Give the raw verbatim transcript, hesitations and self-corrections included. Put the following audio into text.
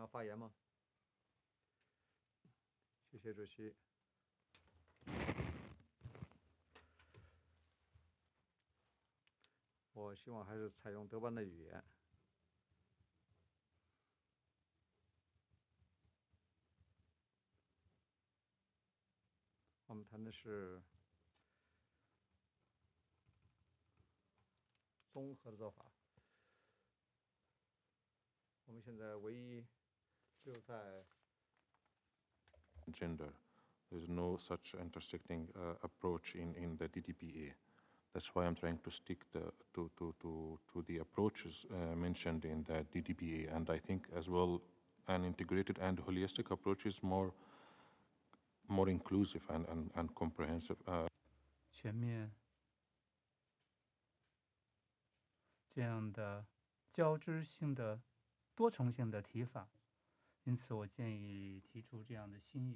要发言吗？谢谢主席。我希望还是采用德班的语言。我们谈的是综合的做法。我们现在唯一只有在 gender. There's no such intersecting uh, approach in, in the D D P A. That's why I'm trying to stick the, to, to, to, to the approaches uh, mentioned in the D D P A. And I think as well, an integrated and holistic approach is more, more inclusive and, and, and comprehensive. Uh, 全面这样的交织性的多重性的提法，因此我建议提出这样的新语。